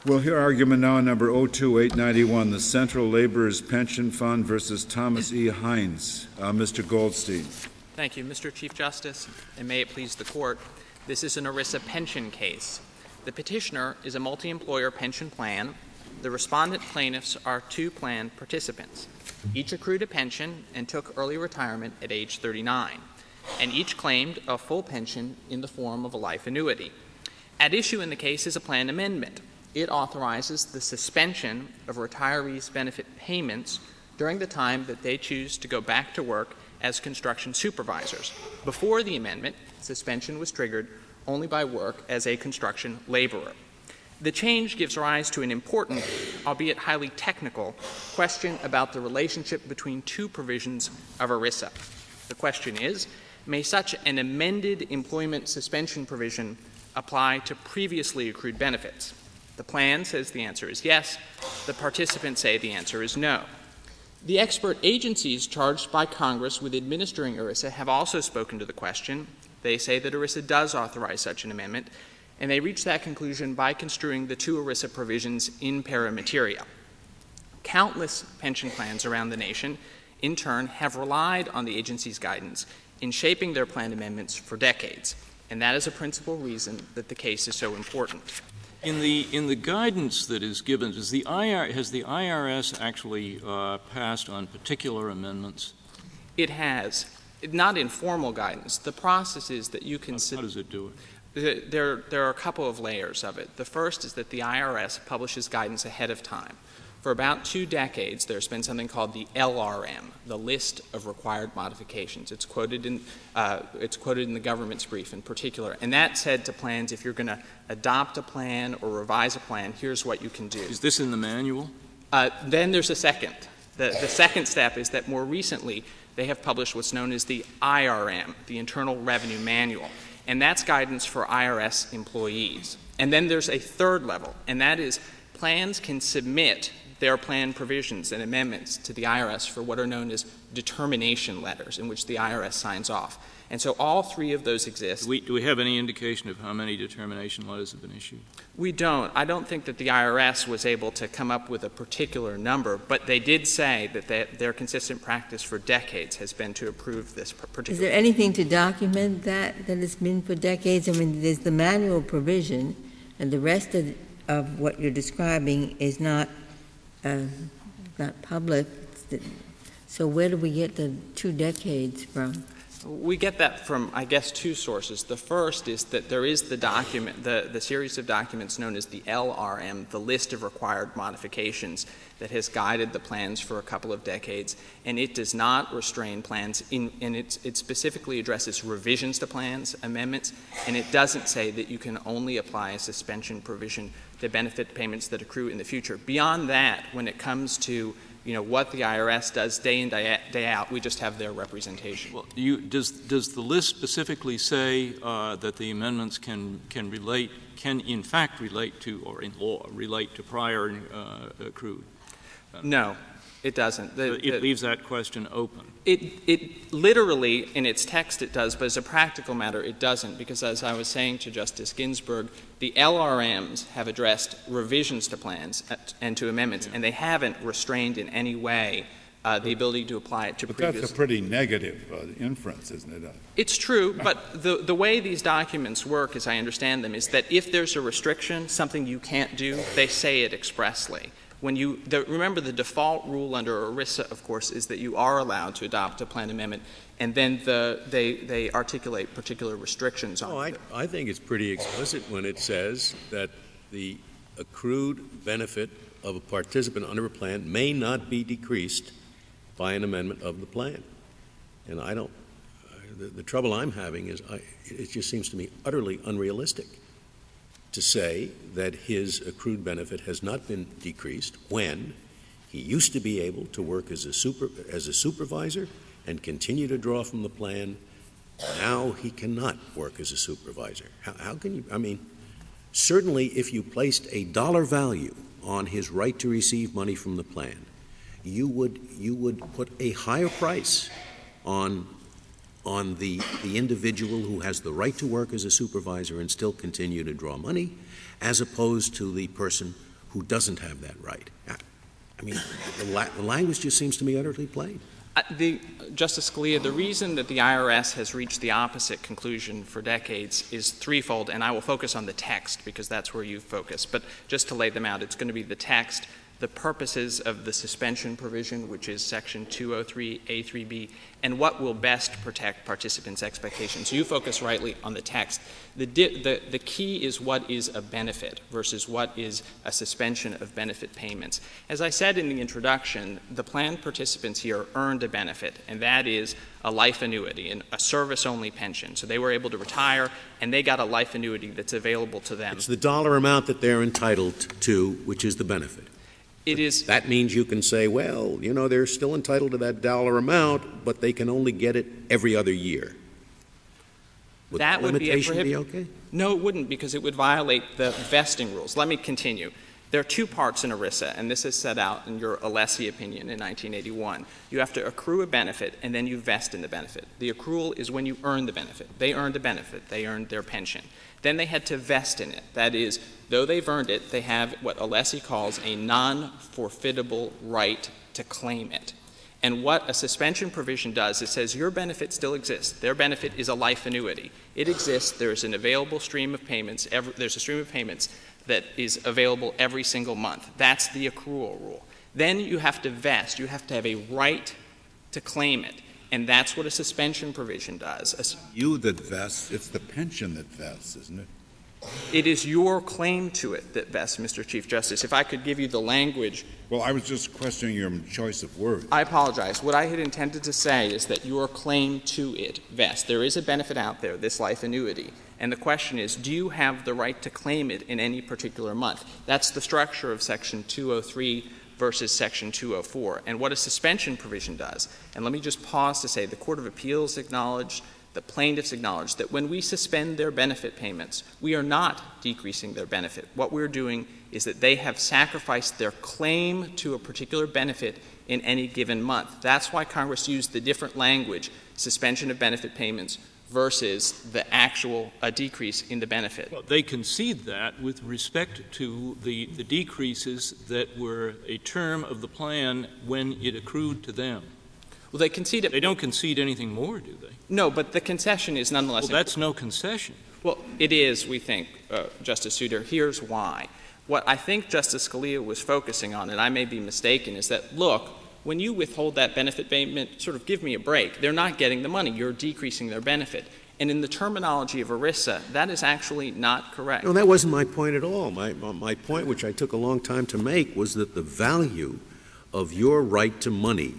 We'll hear argument now on number 02891, the Central Laborers Pension Fund versus Thomas E. Hines. Mr. Goldstein. Thank you, Mr. Chief Justice, and may it please the Court. This is an ERISA pension case. The petitioner is a multi-employer pension plan. The respondent plaintiffs are two plan participants. Each accrued a pension and took early retirement at age 39, and each claimed a full pension in the form of a life annuity. At issue in the case is a plan amendment. It authorizes the suspension of retirees' benefit payments during the time that they choose to go back to work as construction supervisors. Before the amendment, suspension was triggered only by work as a construction laborer. The change gives rise to an important, albeit highly technical, question about the relationship between two provisions of ERISA. The question is, may such an amended employment suspension provision apply to previously accrued benefits? The plan says the answer is yes. The participants say the answer is no. The expert agencies charged by Congress with administering ERISA have also spoken to the question. They say that ERISA does authorize such an amendment, and they reach that conclusion by construing the two ERISA provisions in para materia. Countless pension plans around the nation, in turn, have relied on the agency's guidance in shaping their plan amendments for decades, and that is a principal reason that the case is so important. In the guidance that is given, has the IRS actually passed on particular amendments? It has. Not in formal guidance. The process is that you can How does it do it? There are a couple of layers of it. The first is that the IRS publishes guidance ahead of time. For about 2 decades, there's been something called the LRM, the List of Required Modifications. It's quoted in the government's brief in particular. And that said to plans, if you're going to adopt a plan or revise a plan, here's what you can do. Is this in the manual? Then there's a second. The second step is that more recently they have published what's known as the IRM, the Internal Revenue Manual. And that's guidance for IRS employees. And then there's a third level, and that is plans can submit their plan provisions and amendments to the IRS for what are known as determination letters, in which the IRS signs off. And so all three of those exist. Do we have any indication of how many determination letters have been issued? We don't. I don't think that the IRS was able to come up with a particular number, but they did say that their consistent practice for decades has been to approve this particular. Is there anything to document that has been for decades? I mean, there's the manual provision, and the rest of what you're describing is not public. So where do we get the 2 decades from? We get that from, I guess, 2 sources. The first is that there is the document, the series of documents known as the LRM, the List of Required Modifications, that has guided the plans for a couple of decades, and it does not restrain plans, and it specifically addresses revisions to plans, amendments, and it doesn't say that you can only apply a suspension provision to benefit payments that accrue in the future. Beyond that, when it comes to what the IRS does day in, day out, we just have their representation. Well, does the list specifically say that the amendments can in fact relate to, or in law, relate to prior accrued? No, it doesn't. It leaves that question open. It literally, in its text, it does, but as a practical matter, it doesn't, because as I was saying to Justice Ginsburg, the LRMs have addressed revisions to plans and to amendments, and they haven't restrained in any way the ability to apply it to previous. But that's a pretty negative inference, isn't it? It's true, but the way these documents work, as I understand them, is that if there's a restriction, something you can't do, they say it expressly. Remember, the default rule under ERISA, of course, is that you are allowed to adopt a plan amendment, and then they articulate particular restrictions on it. I think it's pretty explicit when it says that the accrued benefit of a participant under a plan may not be decreased by an amendment of the plan. And I don't the trouble I'm having is it just seems to me utterly unrealistic to say that his accrued benefit has not been decreased when he used to be able to work as a supervisor and continue to draw from the plan. Now he cannot work as a supervisor. How can you? I mean, certainly if you placed a dollar value on his right to receive money from the plan, you would put a higher price on the individual who has the right to work as a supervisor and still continue to draw money, as opposed to the person who doesn't have that right? I mean, the language just seems to me utterly plain. Justice Scalia, the reason that the IRS has reached the opposite conclusion for decades is threefold, and I will focus on the text because that's where you focus. But just to lay them out, it's going to be the text, the purposes of the suspension provision, which is Section 203A3B, and what will best protect participants' expectations. You focus rightly on the text. The key is what is a benefit versus what is a suspension of benefit payments. As I said in the introduction, the plan participants here earned a benefit, and that is a life annuity and a service-only pension. So they were able to retire, and they got a life annuity that's available to them. It's the dollar amount that they're entitled to, which is the benefit. It is. That means you can say, well, they're still entitled to that dollar amount, but they can only get it every other year. Would that limitation be okay? No, it wouldn't, because it would violate the vesting rules. Let me continue. There are two parts in ERISA, and this is set out in your Alessi opinion in 1981. You have to accrue a benefit, and then you vest in the benefit. The accrual is when you earn the benefit. They earned a benefit. They earned their pension. Then they had to vest in it. That is, though they've earned it, they have what Alessi calls a non-forfeitable right to claim it. And what a suspension provision does, it says your benefit still exists. Their benefit is a life annuity. It exists. There's an available stream of payments. There's a stream of payments that is available every single month. That's the accrual rule. Then you have to vest. You have to have a right to claim it. And that's what a suspension provision does. You that vests, it's the pension that vests, isn't it? It is your claim to it that vests, Mr. Chief Justice. If I could give you the language. Well, I was just questioning your choice of words. I apologize. What I had intended to say is that your claim to it vests. There is a benefit out there, this life annuity. And the question is, do you have the right to claim it in any particular month? That's the structure of Section 203 versus Section 204, and what a suspension provision does. And let me just pause to say the Court of Appeals acknowledged, the plaintiffs acknowledged that when we suspend their benefit payments, we are not decreasing their benefit. What we're doing is that they have sacrificed their claim to a particular benefit in any given month. That's why Congress used the different language, suspension of benefit payments versus the actual decrease in the benefit. Well, they concede that with respect to the decreases that were a term of the plan when it accrued to them. Well, they concede it. They don't concede anything more, do they? No, but the concession is nonetheless. Well, that's no concession. Well, it is, we think, Justice Souter. Here's why. What I think Justice Scalia was focusing on, and I may be mistaken, is that, look, when you withhold that benefit payment, sort of give me a break. They're not getting the money. You're decreasing their benefit. And in the terminology of ERISA, that is actually not correct. No, that wasn't my point at all. My point, which I took a long time to make, was that the value of your right to money,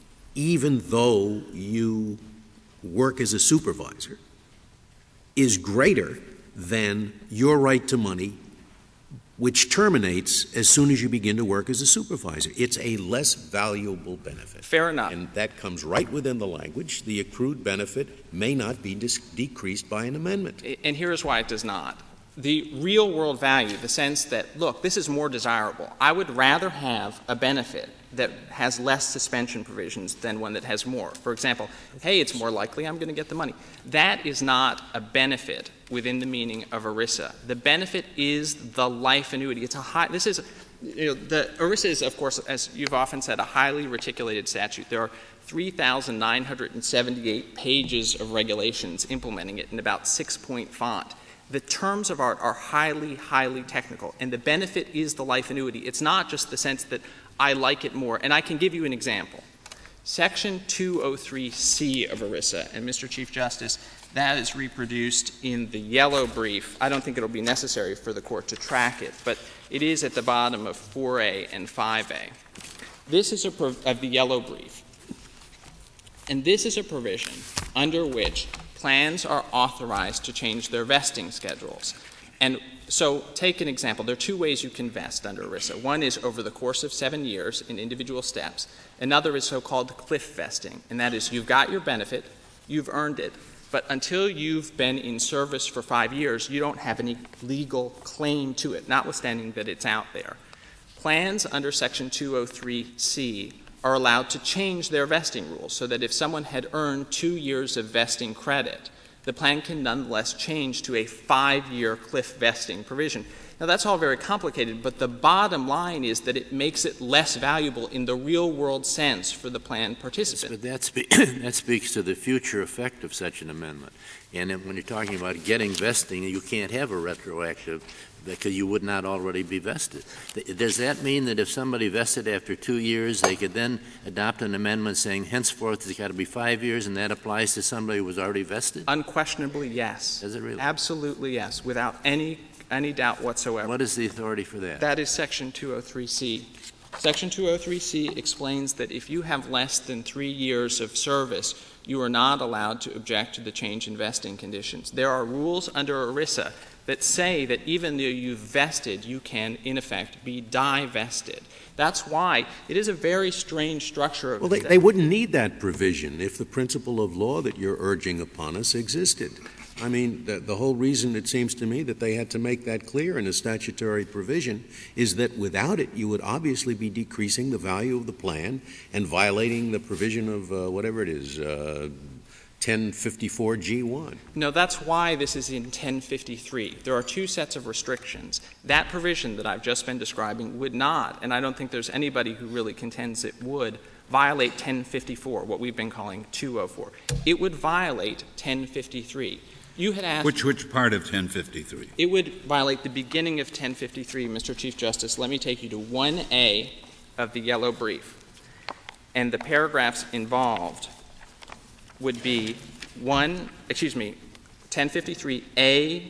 even though you work as a supervisor, is greater than your right to money which terminates as soon as you begin to work as a supervisor. It's a less valuable benefit. Fair enough. And that comes right within the language. The accrued benefit may not be decreased by an amendment. And here's why it does not. The real-world value, the sense that, look, this is more desirable. I would rather have a benefit that has less suspension provisions than one that has more. For example, hey, it's more likely I'm going to get the money. That is not a benefit within the meaning of ERISA. The benefit is the life annuity. It's the ERISA is, of course, as you've often said, a highly reticulated statute. There are 3,978 pages of regulations implementing it in about 6-point font. The terms of art are highly, highly technical, and the benefit is the life annuity. It's not just the sense that I like it more. And I can give you an example. Section 203C of ERISA, and Mr. Chief Justice, that is reproduced in the yellow brief. I don't think it will be necessary for the Court to track it, but it is at the bottom of 4A and 5A. This is of the yellow brief. And this is a provision under which plans are authorized to change their vesting schedules. And so take an example. There are two ways you can vest under ERISA. One is over the course of 7 years in individual steps. Another is so-called cliff vesting, and that is you've got your benefit, you've earned it, but until you've been in service for 5 years, you don't have any legal claim to it, notwithstanding that it's out there. Plans under Section 203C are allowed to change their vesting rules so that if someone had earned 2 years of vesting credit, the plan can nonetheless change to a 5-year cliff vesting provision. Now, that's all very complicated, but the bottom line is that it makes it less valuable in the real-world sense for the plan participant. But that speaks to the future effect of such an amendment. And then when you're talking about getting vesting, you can't have a retroactive because you would not already be vested. Does that mean that if somebody vested after 2 years, they could then adopt an amendment saying henceforth it's got to be 5 years, and that applies to somebody who was already vested? Unquestionably, yes. Does it really? Absolutely, yes, without any doubt whatsoever. What is the authority for that? That is Section 203C. Section 203C explains that if you have less than 3 years of service, you are not allowed to object to the change in vesting conditions. There are rules under ERISA that say that even though you've vested, you can, in effect, be divested. That's why it is a very strange structure. Well, they wouldn't need that provision if the principle of law that you're urging upon us existed. I mean, the whole reason, it seems to me, that they had to make that clear in a statutory provision is that without it, you would obviously be decreasing the value of the plan and violating the provision of whatever it is, 1054G1. No, that's why this is in 1053. There are two sets of restrictions. That provision that I've just been describing would not, and I don't think there's anybody who really contends it would, violate 1054, what we've been calling 204. It would violate 1053. You had asked... Which part of 1053? It would violate the beginning of 1053, Mr. Chief Justice. Let me take you to 1A of the yellow brief. And the paragraphs involved would be 1053A,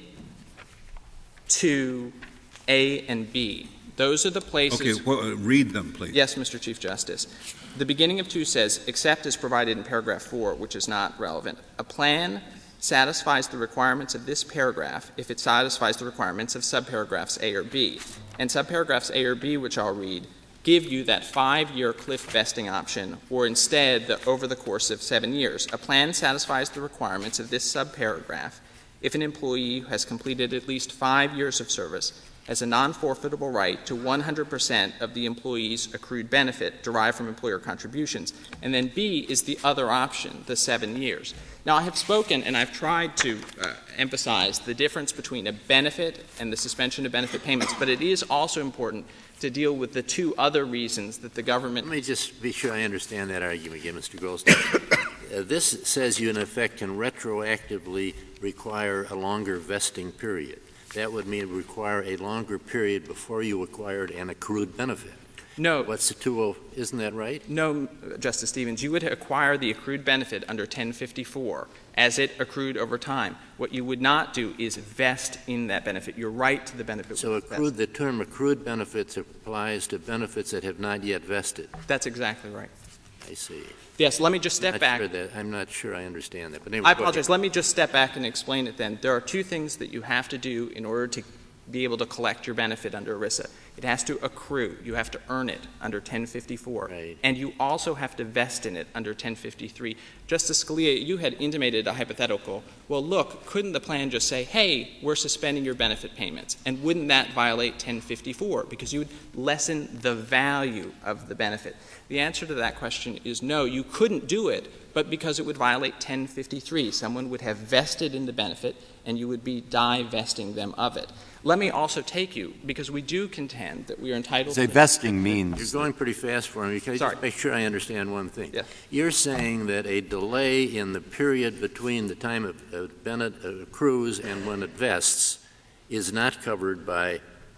2, A, and B. Those are the places... Okay, well, read them, please. Yes, Mr. Chief Justice. The beginning of 2 says, except as provided in paragraph 4, which is not relevant, a plan satisfies the requirements of this paragraph if it satisfies the requirements of subparagraphs A or B. And subparagraphs A or B, which I'll read, give you that 5-year cliff vesting option, or instead, over the course of 7 years. A plan satisfies the requirements of this subparagraph if an employee who has completed at least 5 years of service has a non-forfeitable right to 100% of the employee's accrued benefit derived from employer contributions. And then B is the other option, the 7 years. Now, I have spoken and I've tried to emphasize the difference between a benefit and the suspension of benefit payments, but it is also important to deal with the two other reasons that the government... Let me just be sure I understand that argument again, Mr. Goldstein. This says you, in effect, can retroactively require a longer vesting period. That would mean require a longer period before you acquired an accrued benefit. No. What's the 20? Isn't that right? No, Justice Stevens. You would acquire the accrued benefit under 1054 as it accrued over time. What you would not do is vest in that benefit. Your right to the benefit. So the term accrued benefits applies to benefits that have not yet vested. That's exactly right. I see. Yes, let me just step back. I'm not sure I understand that. But anyway, I apologize. Let me just step back and explain it then. There are two things that you have to do in order to be able to collect your benefit under ERISA. It has to accrue. You have to earn it under 1054. Right. And you also have to vest in it under 1053. Justice Scalia, you had intimated a hypothetical. Well, look, couldn't the plan just say, hey, we're suspending your benefit payments? And wouldn't that violate 1054? Because you would lessen the value of the benefit. The answer to that question is no, you couldn't do it, but because it would violate 1053. Someone would have vested in the benefit, and you would be divesting them of it. Let me also take you, because we do contend that we are entitled to... vesting means... You're going pretty fast for me. Can I just make sure I understand one thing? Yes. You're saying that a delay in the period between the time of benefit accrues and when it vests is not covered by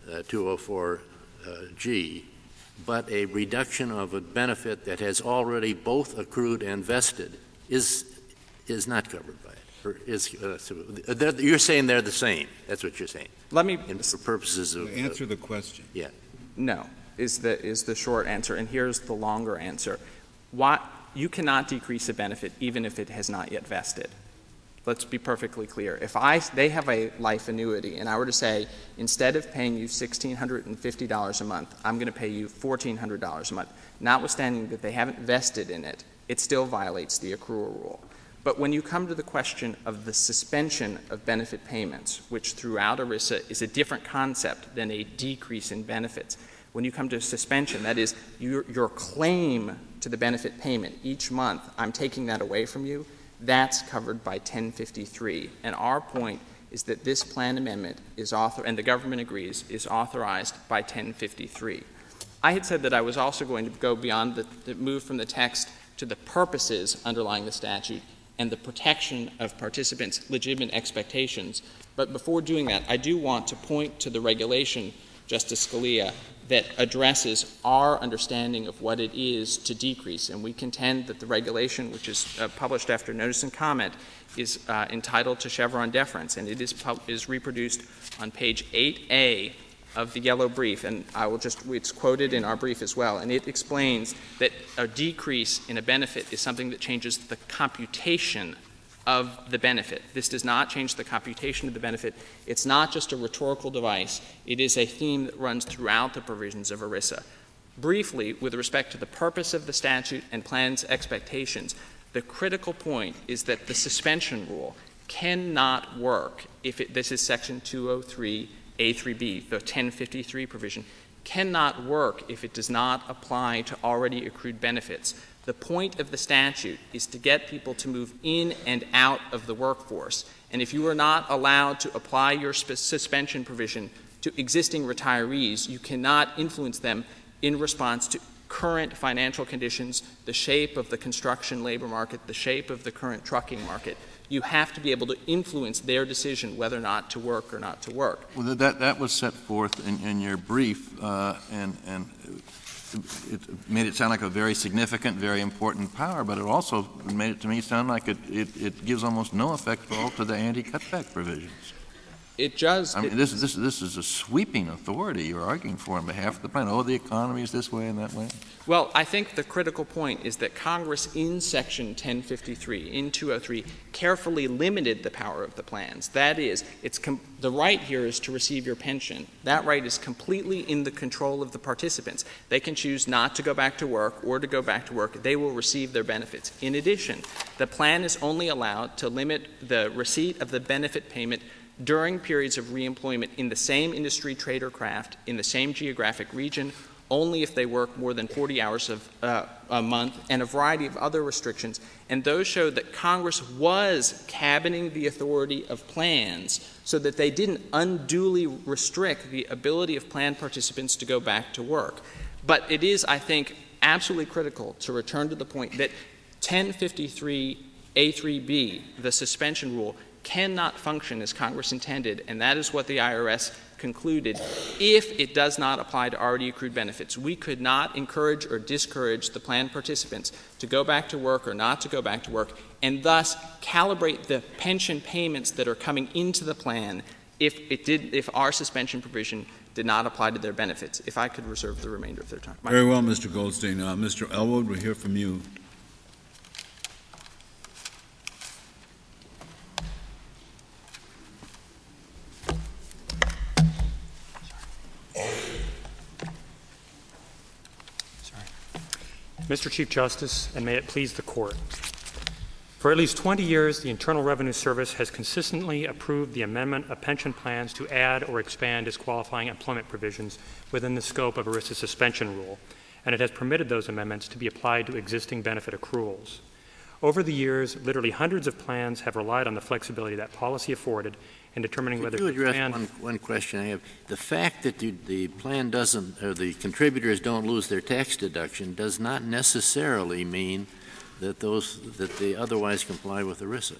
204G, but a reduction of a benefit that has already both accrued and vested is not covered by it. You're saying they're the same. That's what you're saying. Let me, for purposes of answer the question. Yeah. No, is the short answer, and here's the longer answer. You cannot decrease a benefit even if it has not yet vested. Let's be perfectly clear. If they have a life annuity, and I were to say, instead of paying you $1,650 a month, I'm going to pay you $1,400 a month, notwithstanding that they haven't vested in it, it still violates the accrual rule. But when you come to the question of the suspension of benefit payments, which throughout ERISA is a different concept than a decrease in benefits, when you come to suspension, that is your claim to the benefit payment each month, I'm taking that away from you, that's covered by 1053. And our point is that this plan amendment is and the government agrees, is authorized by 1053. I had said that I was also going to go beyond the move from the text to the purposes underlying the statute and the protection of participants' legitimate expectations. But before doing that, I do want to point to the regulation, Justice Scalia, that addresses our understanding of what it is to decrease. And we contend that the regulation, which is published after notice and comment, is entitled to Chevron deference, and it is reproduced on page 8A of the yellow brief, and it's quoted in our brief as well, and it explains that a decrease in a benefit is something that changes the computation of the benefit. This does not change the computation of the benefit. It's not just a rhetorical device. It is a theme that runs throughout the provisions of ERISA. Briefly, with respect to the purpose of the statute and plan's expectations, the critical point is that the suspension rule cannot work this is Section 203A3B, the 1053 provision, cannot work if it does not apply to already accrued benefits. The point of the statute is to get people to move in and out of the workforce. And if you are not allowed to apply your suspension provision to existing retirees, you cannot influence them in response to current financial conditions, the shape of the construction labor market, the shape of the current trucking market. You have to be able to influence their decision whether or not to work or not to work. Well, that was set forth in your brief, and it made it sound like a very significant, very important power, but it also made it to me sound like it gives almost no effect at all to the anti-cutback provisions. It does. I mean, this is a sweeping authority you're arguing for on behalf of the plan. Oh, the economy is this way and that way. Well, I think the critical point is that Congress in Section 1053, in 203, carefully limited the power of the plans. That is, the right here is to receive your pension. That right is completely in the control of the participants. They can choose not to go back to work or to go back to work. They will receive their benefits. In addition, the plan is only allowed to limit the receipt of the benefit payment during periods of reemployment in the same industry, trade, or craft, in the same geographic region, only if they work more than 40 hours a month, and a variety of other restrictions. And those show that Congress was cabining the authority of plans so that they didn't unduly restrict the ability of plan participants to go back to work. But it is, I think, absolutely critical to return to the point that 1053A3B, the suspension rule, cannot function as Congress intended, and that is what the IRS concluded, if it does not apply to already accrued benefits. We could not encourage or discourage the plan participants to go back to work or not to go back to work, and thus calibrate the pension payments that are coming into the plan if our suspension provision did not apply to their benefits. If I could reserve the remainder of their time. Very well, Mr. Goldstein. Mr. Elwood, we'll hear from you. Mr. Chief Justice, and may it please the Court. For at least 20 years, the Internal Revenue Service has consistently approved the amendment of pension plans to add or expand disqualifying employment provisions within the scope of ERISA's suspension rule, and it has permitted those amendments to be applied to existing benefit accruals. Over the years, literally hundreds of plans have relied on the flexibility that policy afforded in determining whether to address plan one question I have. The fact that the plan doesn't, or the contributors don't lose their tax deduction does not necessarily mean that they otherwise comply with ERISA.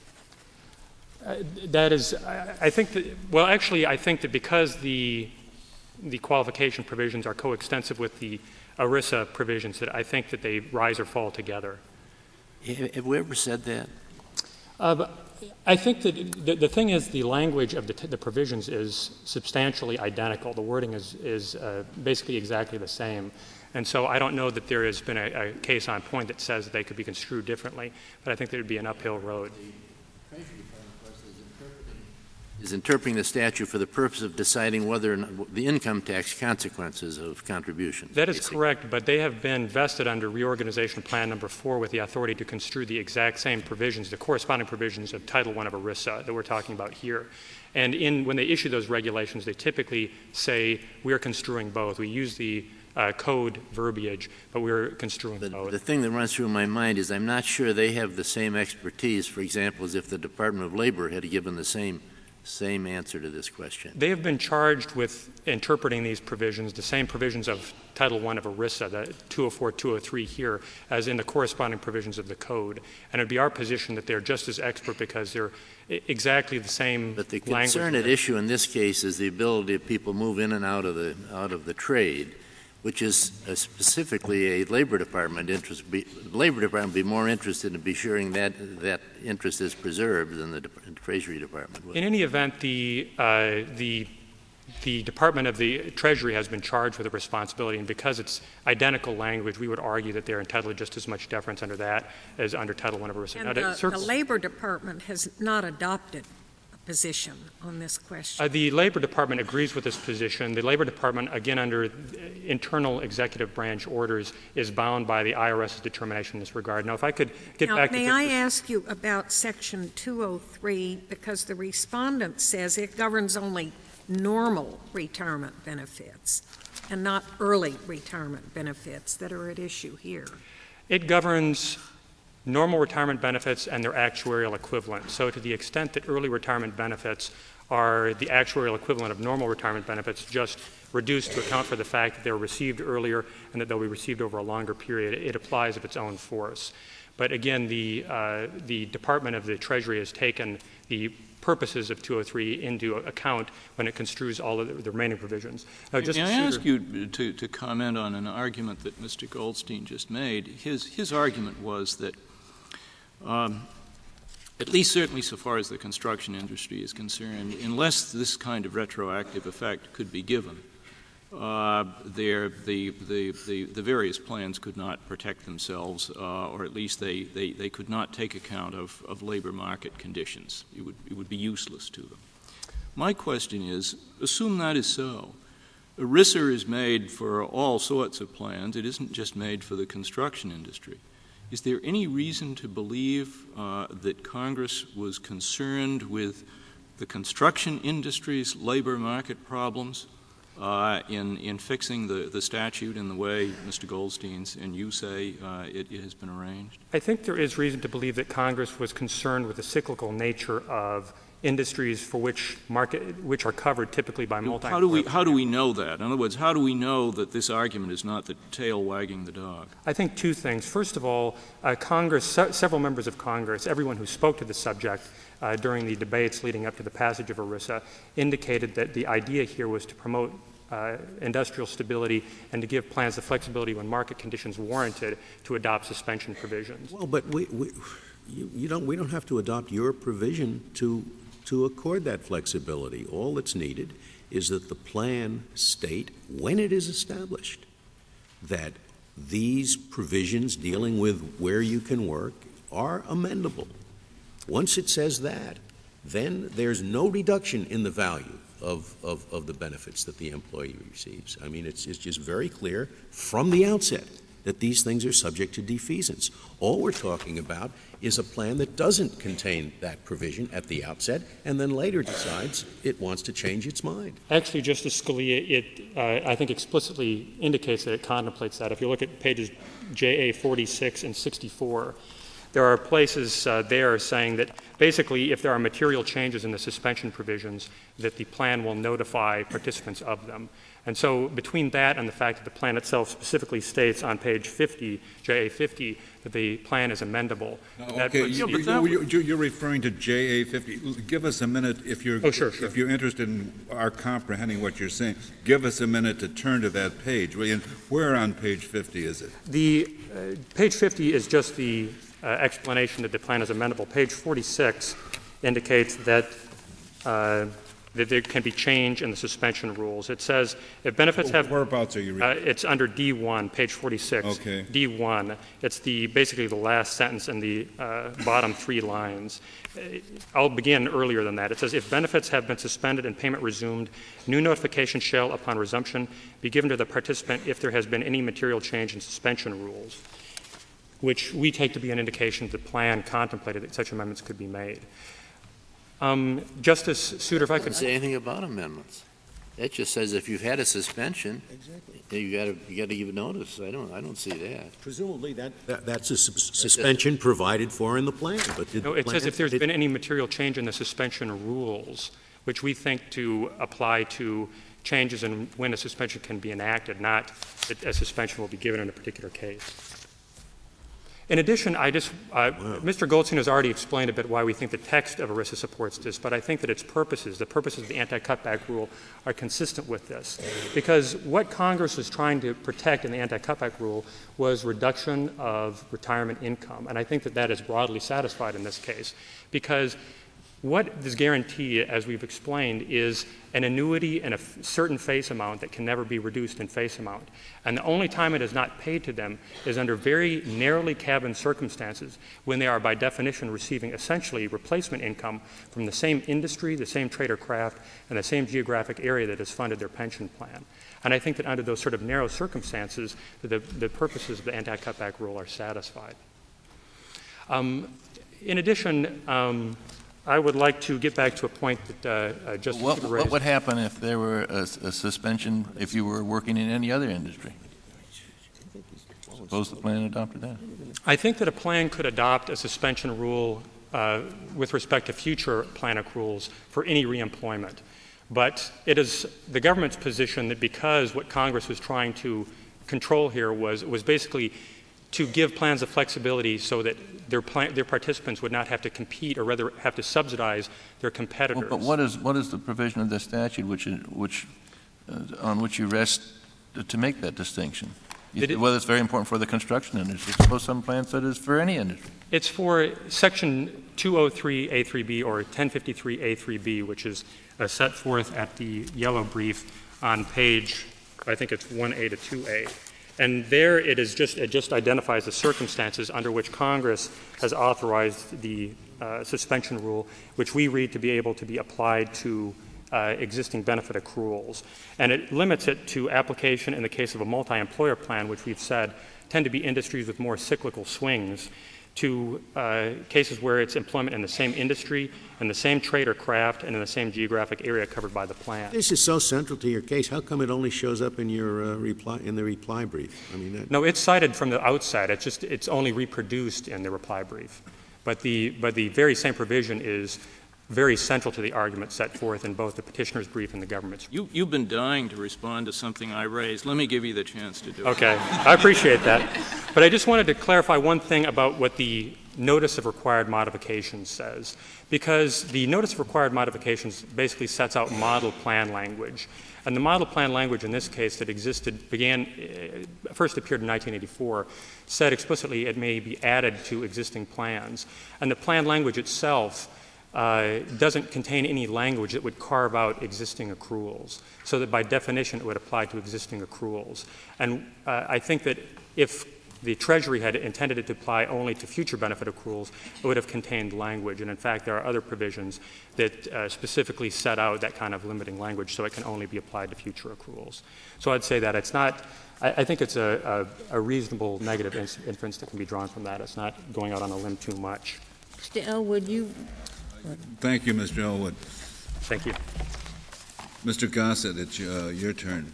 That is, I think that, well, actually, I think that because the qualification provisions are coextensive with the ERISA provisions, that I think that they rise or fall together. Have we ever said that? I think that the thing is, the language of the provisions is substantially identical. The wording is basically exactly the same. And so I don't know that there has been a case on point that says that they could be construed differently, but I think there would be an uphill road. Is interpreting the statute for the purpose of deciding whether or not the income tax consequences of contributions. That is correct, but they have been vested under Reorganization Plan Number 4 with the authority to construe the exact same provisions, the corresponding provisions of Title I of ERISA that we're talking about here. And when they issue those regulations, they typically say, we're construing both. We use the code verbiage, but we're construing both. The thing that runs through my mind is I'm not sure they have the same expertise, for example, as if the Department of Labor had given the same same answer to this question? They have been charged with interpreting these provisions, the same provisions of Title I of ERISA, the 204, 203 here, as in the corresponding provisions of the code. And it would be our position that they're just as expert because they're exactly the same But the language. concern at issue in this case is the ability of people move in and out of the trade, which is specifically a Labor Department interest. The Labor Department would be more interested in ensuring that interest is preserved than the Treasury Department would. In any event, the Department of the Treasury has been charged with a responsibility, and because it's identical language, we would argue that they're entitled to just as much deference under that as under Title I of ERISA. And the Labor Department has not adopted a position on this question. The Labor Department agrees with this position. The Labor Department, again, under internal executive branch orders, is bound by the IRS's determination in this regard. Now, if I could get back to may I ask you about Section 203, because the respondent says it governs only normal retirement benefits and not early retirement benefits that are at issue here. It governs normal retirement benefits and their actuarial equivalent. So to the extent that early retirement benefits are the actuarial equivalent of normal retirement benefits, just reduced to account for the fact that they're received earlier and that they'll be received over a longer period, it applies of its own force. But again, the Department of the Treasury has taken the purposes of 203 into account when it construes all of the remaining provisions. Now, May I ask you to comment on an argument that Mr. Goldstein just made? His argument was that, at least certainly so far as the construction industry is concerned, unless this kind of retroactive effect could be given, the various plans could not protect themselves, or at least they could not take account of labor market conditions. It would be useless to them. My question is, assume that is so. ERISA is made for all sorts of plans. It isn't just made for the construction industry. Is there any reason to believe that Congress was concerned with the construction industry's labor market problems in fixing the statute in the way Mr. Goldstein's and you say it has been arranged? I think there is reason to believe that Congress was concerned with the cyclical nature of industries for which are covered typically by multi-employer. How do we know that? In other words, how do we know that this argument is not the tail wagging the dog? I think two things. First of all, Congress, several members of Congress, everyone who spoke to the subject during the debates leading up to the passage of ERISA, indicated that the idea here was to promote industrial stability and to give plans the flexibility when market conditions warranted to adopt suspension provisions. Well, but we don't have to adopt your provision to accord that flexibility. All that's needed is that the plan state, when it is established, that these provisions dealing with where you can work are amendable. Once it says that, then there's no reduction in the value of the benefits that the employee receives. I mean, it's just very clear from the outset that these things are subject to defeasance. All we're talking about is a plan that doesn't contain that provision at the outset and then later decides it wants to change its mind. Actually, Justice Scalia, I think explicitly indicates that it contemplates that. If you look at pages JA 46 and 64, there are places there saying that basically if there are material changes in the suspension provisions, that the plan will notify participants of them. And so between that and the fact that the plan itself specifically states on page 50, JA 50, that the plan is amendable. Okay, you're referring to JA 50. Give us a minute if you're if you're interested in our comprehending what you're saying. Give us a minute to turn to that page. Where on page 50 is it? The page 50 is just the explanation that the plan is amendable. Page 46 indicates that that there can be change in the suspension rules. It says if benefits have... Whereabouts are you reading? It's under D1, page 46. Okay. D1. It's basically the last sentence in the bottom three lines. I'll begin earlier than that. It says if benefits have been suspended and payment resumed, new notification shall, upon resumption, be given to the participant if there has been any material change in suspension rules, which we take to be an indication that the plan contemplated that such amendments could be made. Justice Souter, if I could... It doesn't say anything about amendments. It just says if you've had a suspension, you got to give notice. I don't see that. Presumably that's a suspension provided for in the plan. But no, it says if there's been any material change in the suspension rules, which we think to apply to changes in when a suspension can be enacted, not that a suspension will be given in a particular case. In addition, Mr. Goldstein has already explained a bit why we think the text of ERISA supports this, but I think that its purposes, the purposes of the anti-cutback rule, are consistent with this. Because what Congress was trying to protect in the anti-cutback rule was reduction of retirement income. And I think that that is broadly satisfied in this case. Because what is guaranteed, as we've explained, is an annuity and a certain face amount that can never be reduced in face amount. And the only time it is not paid to them is under very narrowly cabined circumstances when they are by definition receiving essentially replacement income from the same industry, the same trade or craft, and the same geographic area that has funded their pension plan. And I think that under those sort of narrow circumstances, the purposes of the anti-cutback rule are satisfied. In addition, I would like to get back to a point that Justice raised. What would happen if there were a suspension if you were working in any other industry? Suppose the plan adopted that. I think that a plan could adopt a suspension rule with respect to future plan accruals for any reemployment. But it is the government's position that because what Congress was trying to control here was basically to give plans of flexibility so that their participants would not have to compete or rather have to subsidize their competitors. Well, but what is the provision of the statute on which you rest to make that distinction? Whether it's very important for the construction industry. Suppose some plan said it's for any industry. It's for Section 203A3B or 1053A3B, which is set forth at the yellow brief on page, I think it's 1A to 2A. And there it just identifies the circumstances under which Congress has authorized the suspension rule, which we read to be able to be applied to existing benefit accruals. And it limits it to application in the case of a multi-employer plan, which we've said tend to be industries with more cyclical swings, to cases where it's employment in the same industry, in the same trade or craft, and in the same geographic area covered by the plan. This is so central to your case. How come it only shows up in your reply brief? I mean, no, it's cited from the outset. It's only reproduced in the reply brief. But the very same provision is very central to the argument set forth in both the petitioner's brief and the government's brief. You've been dying to respond to something I raised. Let me give you the chance to do it. Okay. I appreciate that. But I just wanted to clarify one thing about what the Notice of Required Modifications says, because the Notice of Required Modifications basically sets out model plan language. And the model plan language in this case that first appeared in 1984, said explicitly it may be added to existing plans. And the plan language itself doesn't contain any language that would carve out existing accruals, so that by definition it would apply to existing accruals. And I think that if the Treasury had intended it to apply only to future benefit accruals, it would have contained language. And in fact, there are other provisions that specifically set out that kind of limiting language so it can only be applied to future accruals. So I'd say that it's not — I think it's a reasonable negative inference that can be drawn from that. It's not going out on a limb too much. Mr. Elwood, Thank you, Mr. Elwood. Thank you. Mr. Gossett, it's your turn.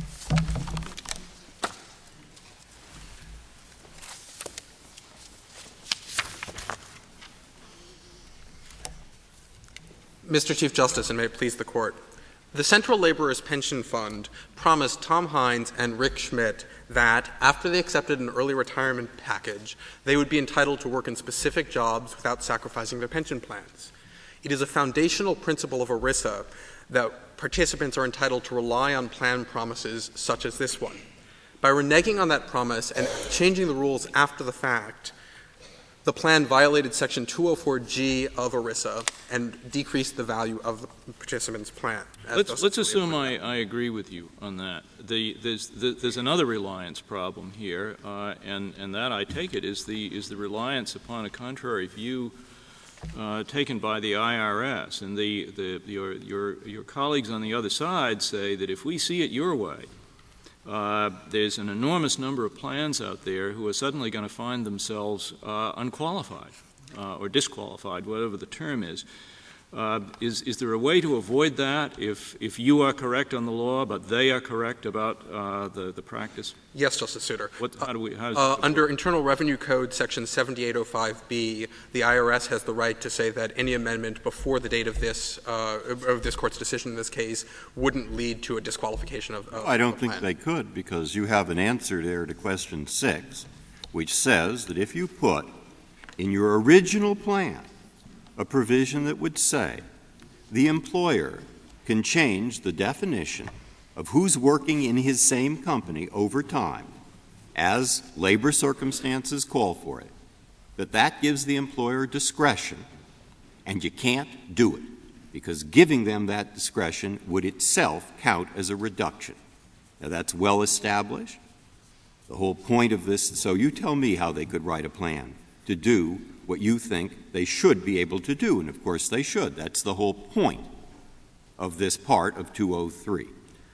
Mr. Chief Justice, and may it please the Court, the Central Laborers Pension Fund promised Tom Hines and Rick Schmidt that after they accepted an early retirement package, they would be entitled to work in specific jobs without sacrificing their pension plans. It is a foundational principle of ERISA that participants are entitled to rely on plan promises such as this one. By reneging on that promise and changing the rules after the fact, the plan violated Section 204G of ERISA and decreased the value of the participant's plan. Let's assume I agree with you on that. There's another reliance problem here, and that, I take it, is the reliance upon a contrary view taken by the IRS. And your colleagues on the other side say that if we see it your way, there's an enormous number of plans out there who are suddenly going to find themselves unqualified or disqualified, whatever the term is, Is there a way to avoid that if you are correct on the law, but they are correct about the practice? Yes, Justice Souter. Under Internal Revenue Code Section 7805B, the IRS has the right to say that any amendment before the date of this Court's decision in this case wouldn't lead to a disqualification of I don't think they could, because you have an answer there to question 6, which says that if you put in your original plan a provision that would say the employer can change the definition of who's working in his same company over time as labor circumstances call for it, that gives the employer discretion, and you can't do it, because giving them that discretion would itself count as a reduction. Now, that's well established. The whole point of this, so you tell me how they could write a plan to do what you think they should be able to do, and of course they should. That's the whole point of this part of 203.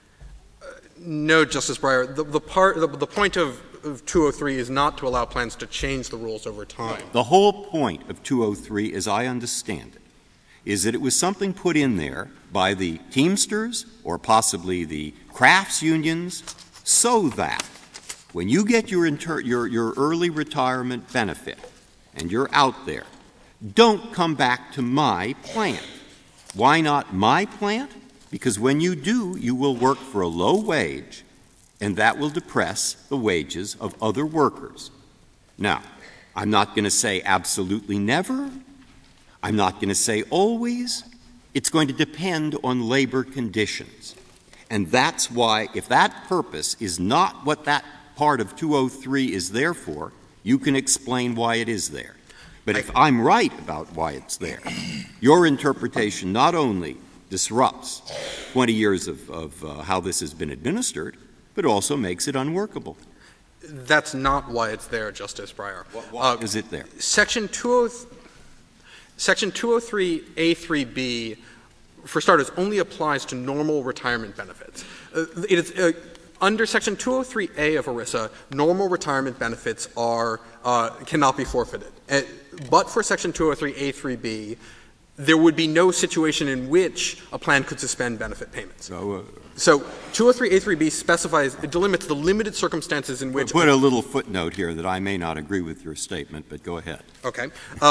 No, Justice Breyer. The point of 203 is not to allow plans to change the rules over time. The whole point of 203, as I understand it, is that it was something put in there by the Teamsters or possibly the crafts unions so that when you get your early retirement benefit and you're out there, don't come back to my plant. Why not my plant? Because when you do, you will work for a low wage, and that will depress the wages of other workers. Now, I'm not going to say absolutely never. I'm not going to say always. It's going to depend on labor conditions. And that's why, if that purpose is not what that part of 203 is there for, you can explain why it is there. But if I'm right about why it's there, your interpretation not only disrupts 20 years of how this has been administered, but also makes it unworkable. That's not why it's there, Justice Breyer. Why is it there? Section 203A3B, for starters, only applies to normal retirement benefits. It is under Section 203A of ERISA, normal retirement benefits cannot be forfeited. But for Section 203A3B, there would be no situation in which a plan could suspend benefit payments. So 203A3B delimits the limited circumstances in which— Put a little footnote here that I may not agree with your statement, but go ahead. Okay.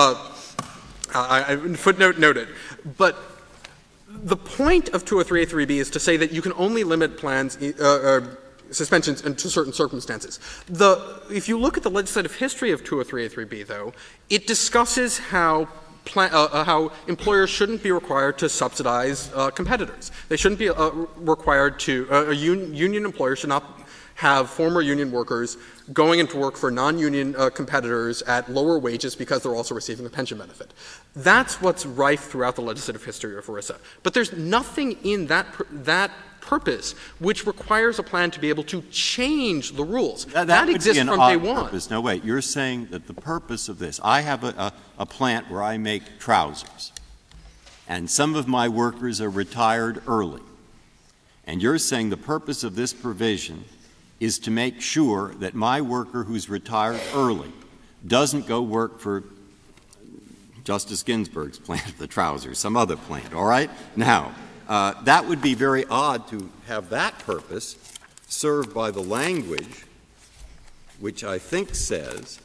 Footnote noted. But the point of 203A3B is to say that you can only limit plans suspensions to certain circumstances. If you look at the legislative history of 203A3B, though, it discusses how employers shouldn't be required to subsidize competitors. They shouldn't be required to a union employer should not have former union workers going into work for non-union competitors at lower wages because they're also receiving a pension benefit. That's what's rife throughout the legislative history of ERISA. But there's nothing in that purpose which requires a plan to be able to change the rules. That exists from day one. Purpose. Now, wait. You're saying that the purpose of this — I have a plant where I make trousers, and some of my workers are retired early. And you're saying the purpose of this provision is to make sure that my worker who's retired early doesn't go work for Justice Ginsburg's plant, the trousers, some other plant, all right? Now, that would be very odd to have that purpose served by the language which I think says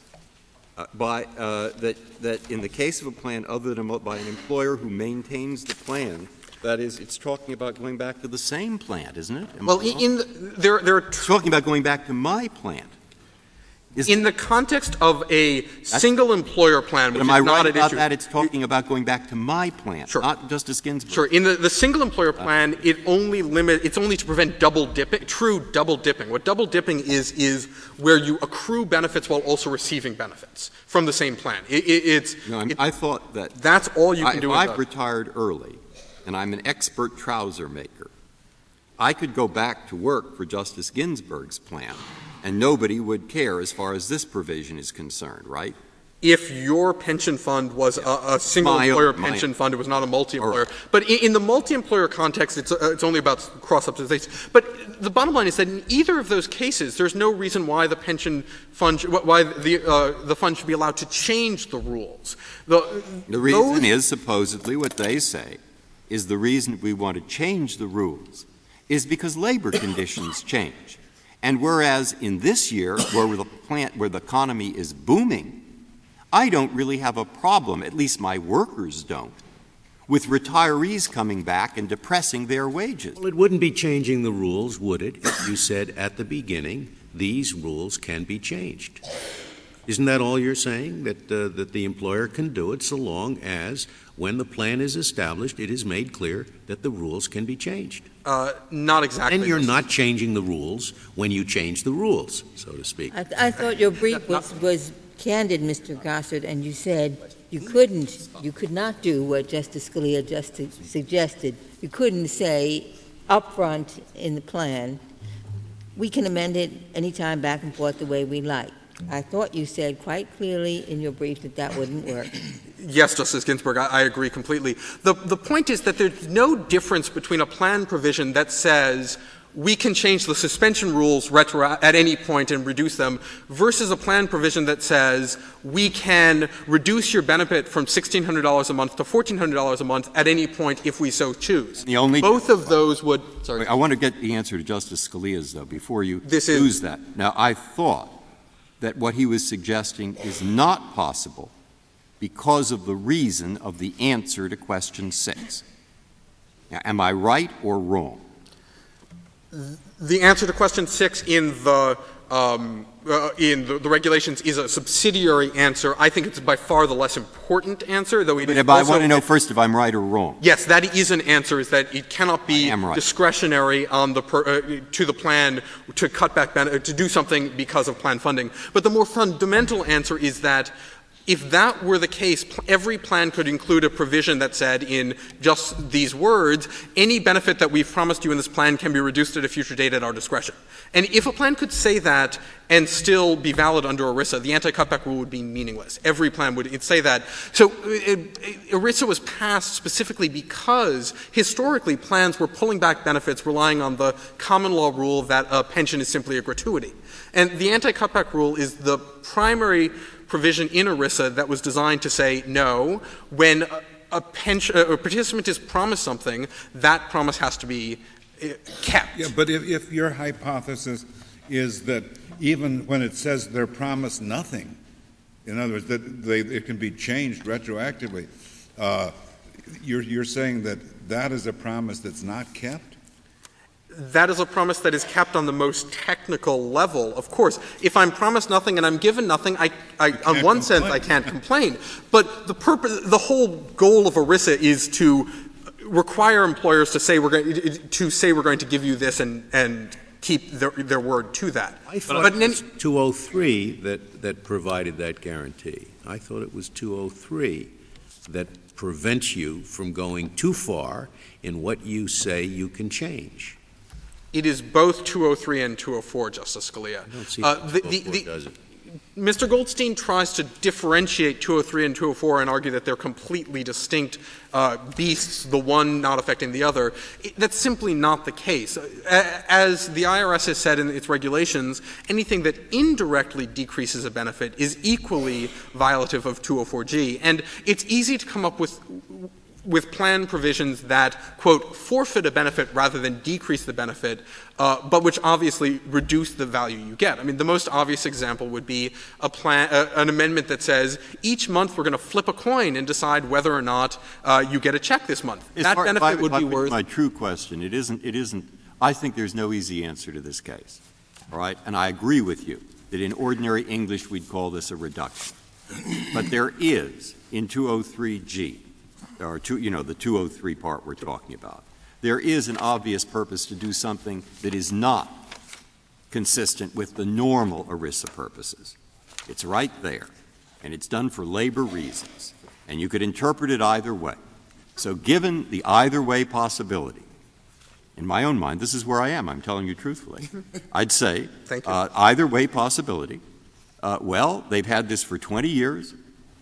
that in the case of a plan other than by an employer who maintains the plan, that is, it's talking about going back to the same plant, isn't it? Well, it's talking about going back to my plant. In the context of a single employer plan, which is not an issue. Am I right about that? It's talking about going back to my plant, not Justice Ginsburg. Sure. In the single employer plan, it's only to prevent double dipping, true double dipping. What double dipping is where you accrue benefits while also receiving benefits from the same plan. I thought that that's all you can do. If I've retired early and I'm an expert trouser maker, I could go back to work for Justice Ginsburg's plan, and nobody would care as far as this provision is concerned, right? if your pension fund was a single-employer pension fund, it was not a multi-employer. But in the multi-employer context, it's only about cross-subsidization. But the bottom line is that in either of those cases, there's no reason why the pension fund, why the fund should be allowed to change the rules. The reason is, supposedly, what they say is the reason we want to change the rules is because labor conditions change. And whereas in this year, where the economy is booming, I don't really have a problem, at least my workers don't, with retirees coming back and depressing their wages. Well, it wouldn't be changing the rules, would it, if you said at the beginning these rules can be changed? Isn't that all you're saying, that the employer can do it so long as, when the plan is established, it is made clear that the rules can be changed? Not exactly. And you're not changing the rules when you change the rules, so to speak. I thought your brief was candid, Mr. Gossard, and you said you could not do what Justice Scalia just suggested. You couldn't say up front in the plan, we can amend it anytime back and forth the way we like. I thought you said quite clearly in your brief that wouldn't work. Yes, Justice Ginsburg, I agree completely. The point is that there's no difference between a plan provision that says we can change the suspension rules at any point and reduce them versus a plan provision that says we can reduce your benefit from $1,600 a month to $1,400 a month at any point if we so choose. Both of those would — sorry. I want to get the answer to Justice Scalia's, though, before you lose that. Now, I thought that what he was suggesting is not possible because of the reason of the answer to question 6. Now, am I right or wrong? The answer to question 6 in the regulations is a subsidiary answer. I think it's by far the less important answer, though it is I want to know first if I'm right or wrong. Yes, that is an answer, is that it cannot be discretionary on to the plan to cut back to do something because of plan funding. But the more fundamental answer is that if that were the case, every plan could include a provision that said in just these words, any benefit that we've promised you in this plan can be reduced at a future date at our discretion. And if a plan could say that and still be valid under ERISA, the anti-cutback rule would be meaningless. Every plan would say that. So ERISA was passed specifically because historically plans were pulling back benefits relying on the common law rule that a pension is simply a gratuity. And the anti-cutback rule is the primary provision in ERISA that was designed to say no, when a participant is promised something, that promise has to be kept. Yeah, but if your hypothesis is that even when it says they're promised nothing, in other words, that it can be changed retroactively, you're saying that is a promise that's not kept? That is a promise that is kept on the most technical level. Of course, if I'm promised nothing and I'm given nothing, on one sense, I can't complain. But the whole goal of ERISA is to require employers to say we're going to give you this and keep their word to that. I thought it was 203 that provided that guarantee. I thought it was 203 that prevents you from going too far in what you say you can change. It is both 203 and 204, Justice Scalia. I don't see 204, does it? Mr. Goldstein tries to differentiate 203 and 204 and argue that they're completely distinct beasts, the one not affecting the other. That's simply not the case. As the IRS has said in its regulations, anything that indirectly decreases a benefit is equally violative of 204G. And it's easy to come up with plan provisions that, quote, forfeit a benefit rather than decrease the benefit, but which obviously reduce the value you get. I mean, the most obvious example would be an amendment that says each month we're going to flip a coin and decide whether or not you get a check this month. That benefit would be worth. My true question, it isn't. I think there's no easy answer to this case. All right, and I agree with you that in ordinary English we'd call this a reduction, but there is in 203G. Or the 203 part we're talking about. There is an obvious purpose to do something that is not consistent with the normal ERISA purposes. It's right there, and it's done for labor reasons, and you could interpret it either way. So given the either way possibility, in my own mind, this is where I am, I'm telling you truthfully, I'd say either way possibility, well, they've had this for 20 years,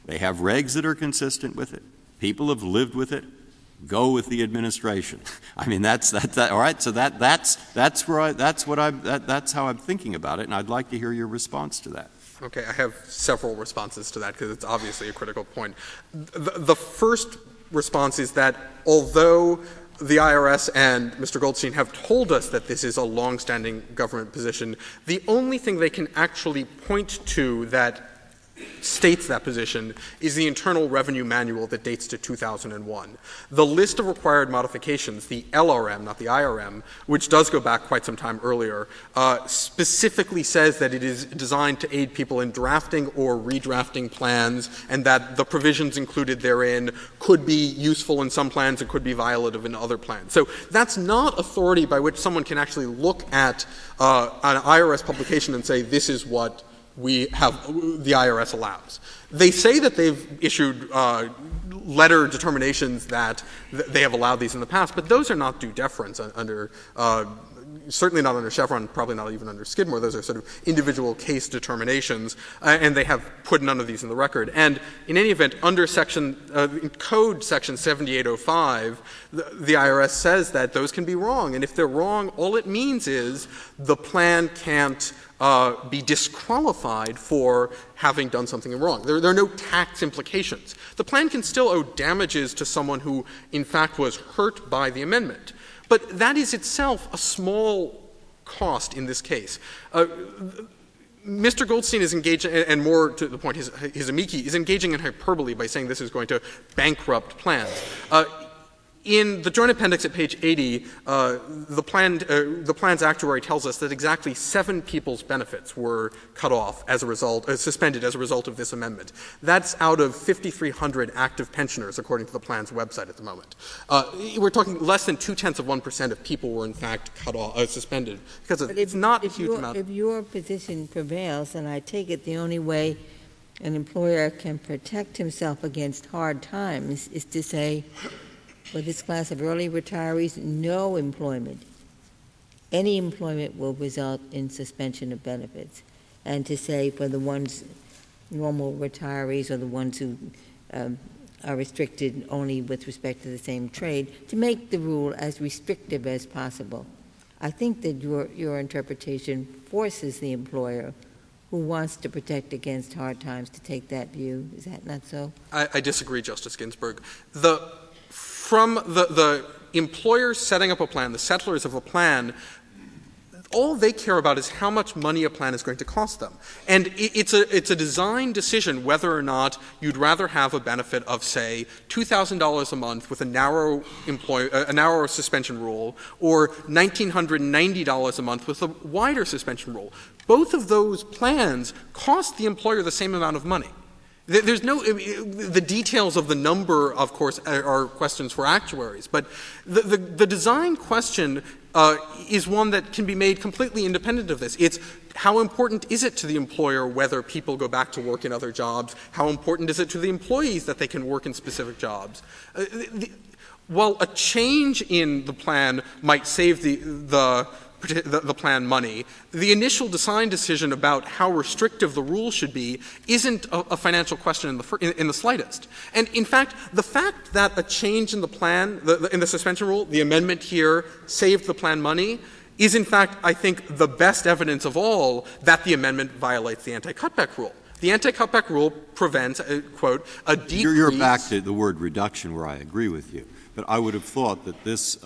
They have regs that are consistent with it. People have lived with it. Go with the administration. I mean, that's all right. So that's how I'm thinking about it, and I'd like to hear your response to that. Okay, I have several responses to that because it's obviously a critical point. The first response is that although the IRS and Mr. Goldstein have told us that this is a longstanding government position, the only thing they can actually point to that states that position is the Internal Revenue Manual that dates to 2001. The list of required modifications, the LRM, not the IRM, which does go back quite some time earlier, specifically says that it is designed to aid people in drafting or redrafting plans, and that the provisions included therein could be useful in some plans and could be violative in other plans. So that's not authority by which someone can actually look at an IRS publication and say, this is what the IRS allows. They say that they've issued letter determinations that they have allowed these in the past, but those are not due deference under certainly not under Chevron, probably not even under Skidmore. Those are sort of individual case determinations, and they have put none of these in the record. And in any event, under Code Section 7805, the IRS says that those can be wrong. And if they're wrong, all it means is the plan can't be disqualified for having done something wrong. There are no tax implications. The plan can still owe damages to someone who, in fact, was hurt by the amendment. But that is itself a small cost in this case. Mr. Goldstein is engaging, and more to the point, his amici, is engaging in hyperbole by saying this is going to bankrupt plans. In the Joint Appendix at page 80, the plan's actuary tells us that exactly 7 people's benefits were cut off as a result, suspended as a result of this amendment. That's out of 5,300 active pensioners, according to the plan's website at the moment. We're talking less than 0.2% of people were in fact cut off, suspended, because it's not a huge amount. If your position prevails, and I take it the only way an employer can protect himself against hard times is to say, for this class of early retirees, no employment. Any employment will result in suspension of benefits. And to say for the ones, normal retirees or the ones who are restricted only with respect to the same trade, to make the rule as restrictive as possible. I think that your interpretation forces the employer who wants to protect against hard times to take that view. Is that not so? I disagree, Justice Ginsburg. From the employers setting up a plan, the settlers of a plan, all they care about is how much money a plan is going to cost them. And it's a design decision whether or not you'd rather have a benefit of, say, $2,000 a month with a narrow suspension rule, or $1,990 a month with a wider suspension rule. Both of those plans cost the employer the same amount of money. There's the details of the number, of course, are questions for actuaries, but the design question is one that can be made completely independent of this. It's how important is it to the employer whether people go back to work in other jobs? How important is it to the employees that they can work in specific jobs? While a change in the plan might save the plan money, the initial design decision about how restrictive the rule should be isn't a financial question in the slightest. And in fact, the fact that a change in the plan, in the suspension rule, the amendment here saved the plan money, is in fact, I think, the best evidence of all that the amendment violates the anti-cutback rule. The anti-cutback rule prevents, quote, a decrease. You're back to the word reduction, where I agree with you. But I would have thought that this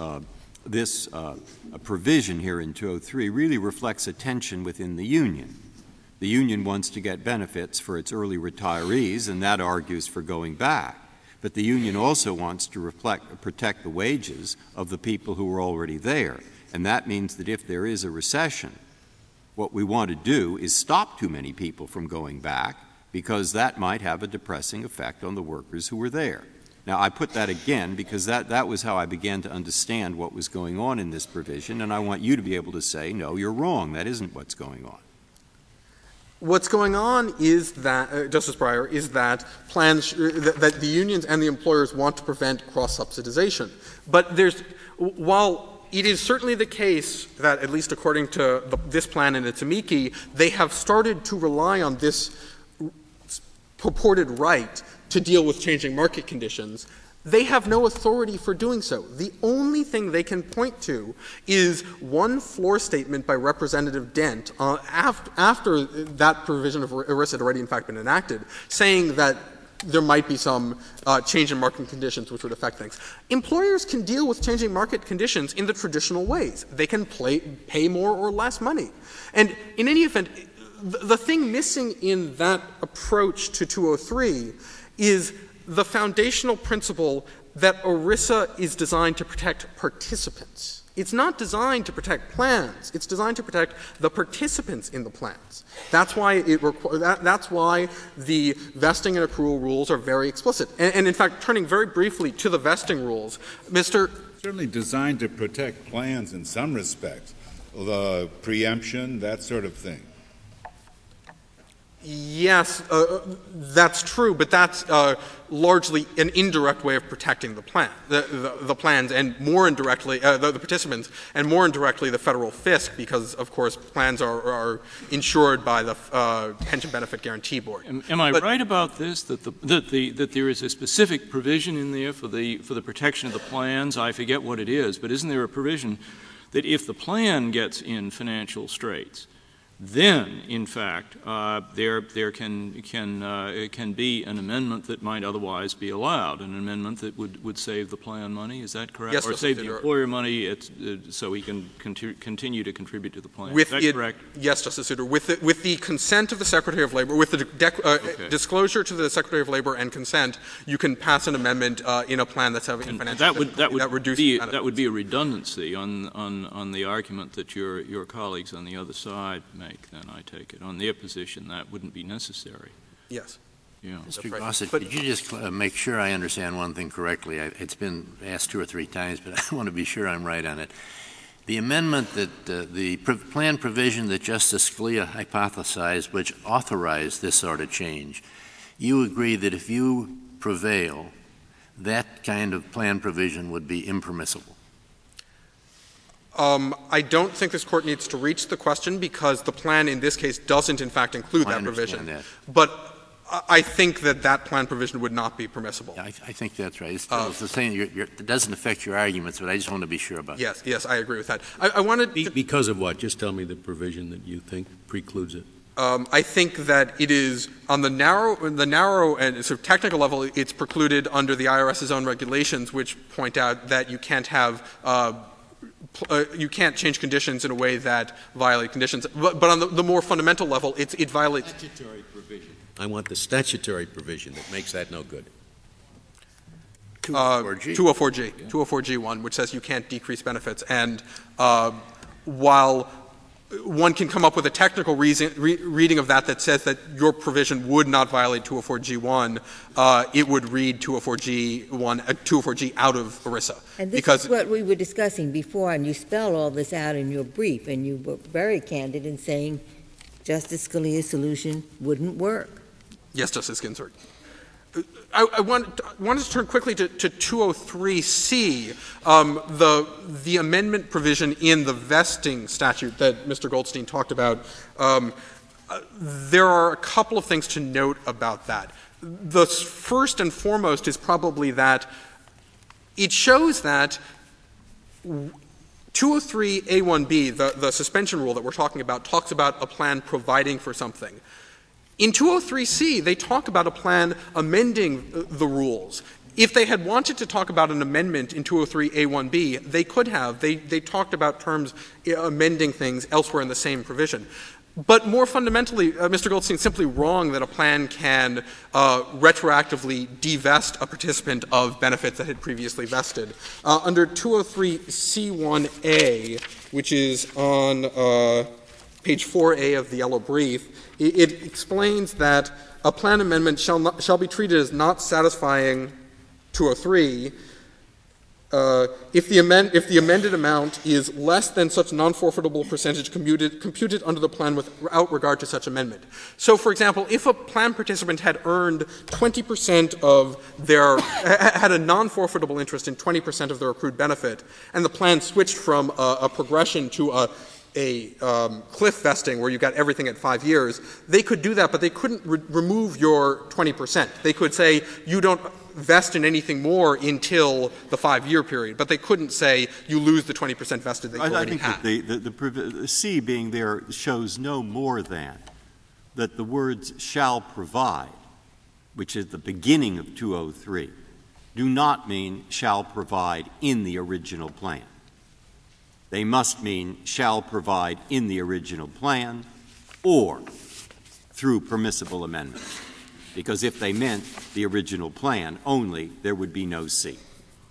provision here in 203 really reflects a tension within the union. The union wants to get benefits for its early retirees, and that argues for going back. But the union also wants to protect the wages of the people who are already there. And that means that if there is a recession, what we want to do is stop too many people from going back, because that might have a depressing effect on the workers who were there. Now, I put that again because that was how I began to understand what was going on in this provision, and I want you to be able to say, no, you're wrong, that isn't what's going on. What's going on is that, Justice Breyer, is that plans that the unions and the employers want to prevent cross-subsidization. But while it is certainly the case that, at least according to this plan and its amici, they have started to rely on this purported right to deal with changing market conditions, they have no authority for doing so. The only thing they can point to is one floor statement by Representative Dent after that provision of ERISA had already in fact been enacted, saying that there might be some change in market conditions which would affect things. Employers can deal with changing market conditions in the traditional ways. They can pay more or less money. And in any event, the thing missing in that approach to 203 is the foundational principle that ERISA is designed to protect participants. It's not designed to protect plans. It's designed to protect the participants in the plans. That's why that's why the vesting and accrual rules are very explicit. And in fact, turning very briefly to the vesting rules, Certainly designed to protect plans in some respects, the preemption, that sort of thing. Yes, that's true, but that's largely an indirect way of protecting the plan, the plans, and more indirectly the participants, and more indirectly the federal fisc, because of course plans are insured by the Pension Benefit Guarantee Board. Am I right about this? That there is a specific provision in there for the protection of the plans? I forget what it is, but isn't there a provision that if the plan gets in financial straits, then, in fact, there can be an amendment that might otherwise be allowed, an amendment that would save the plan money. Is that correct? Yes, or save the employer money so he can continue to contribute to the plan. Is that correct? Yes, Justice Souter. With the consent of the Secretary of Labor, with the disclosure to the Secretary of Labor and consent, you can pass an amendment in a plan that's having financial that would be a redundancy on the argument that your colleagues on the other side make. Then I take it on their position that wouldn't be necessary. Yes. Yeah. Mr. Gossett, could you just make sure I understand one thing correctly? It's been asked 2 or 3 times, but I want to be sure I'm right on it. The amendment that the plan provision that Justice Scalia hypothesized, which authorized this sort of change, you agree that if you prevail, that kind of plan provision would be impermissible? I don't think this Court needs to reach the question because the plan in this case doesn't in fact include that provision. That. But I think that plan provision would not be permissible. Yeah, I think that's right. It's the same. It doesn't affect your arguments, but I just want to be sure about that. Yes, I agree with that. I wanted because of what? Just tell me the provision that you think precludes it. I think that it is on the narrow and sort of technical level, it's precluded under the IRS's own regulations, which point out that you can't have you can't change conditions in a way that violate conditions. But on the more fundamental level, it violates statutory provision. I want the statutory provision that makes that no good. 204G. 204G1, which says you can't decrease benefits. And while one can come up with a technical reading of that says that your provision would not violate 204G1, it would read 204G out of ERISA. And this is what we were discussing before, and you spelled all this out in your brief, and you were very candid in saying Justice Scalia's solution wouldn't work. Yes, Justice Ginsburg. I wanted to turn quickly to 203C, the amendment provision in the vesting statute that Mr. Goldstein talked about. There are a couple of things to note about that. The first and foremost is probably that it shows that 203A1B, the suspension rule that we're talking about, talks about a plan providing for something. In 203C, they talk about a plan amending the rules. If they had wanted to talk about an amendment in 203A1B, they could have. They talked about terms amending things elsewhere in the same provision. But more fundamentally, Mr. Goldstein is simply wrong that a plan can retroactively divest a participant of benefits that had previously vested. Under 203C1A, which is on page 4A of the yellow brief, it explains that a plan amendment shall be treated as not satisfying 203 if the amended amount is less than such non-forfeitable percentage computed under the plan without regard to such amendment. So, for example, if a plan participant had earned 20% of had a non-forfeitable interest in 20% of their accrued benefit, and the plan switched from a progression to a cliff vesting where you got everything at 5 years, they could do that, but they couldn't remove your 20%. They could say you don't vest in anything more until the 5-year period, but they couldn't say you lose the 20% vested that you already had. I think that the C being there shows no more than that the words shall provide, which is the beginning of 203, do not mean shall provide in the original plan. They must mean shall provide in the original plan or through permissible amendments. Because if they meant the original plan only, there would be no C.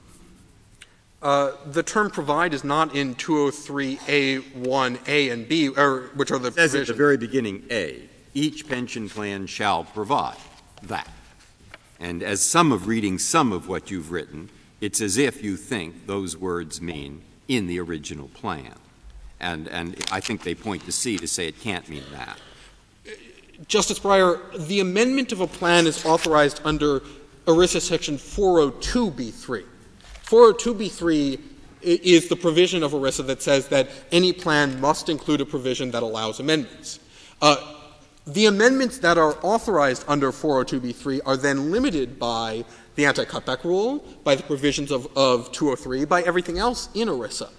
The term provide is not in 203A1, A, and B, which are the provisions. It says at the very beginning, A, each pension plan shall provide that. And as reading some of what you've written, it's as if you think those words mean in the original plan. And I think they point to C to say it can't mean that. Justice Breyer, the amendment of a plan is authorized under ERISA Section 402b3. 402b3 is the provision of ERISA that says that any plan must include a provision that allows amendments. The amendments that are authorized under 402b3 are then limited by the anti-cutback rule, by the provisions of 203, by everything else in ERISA.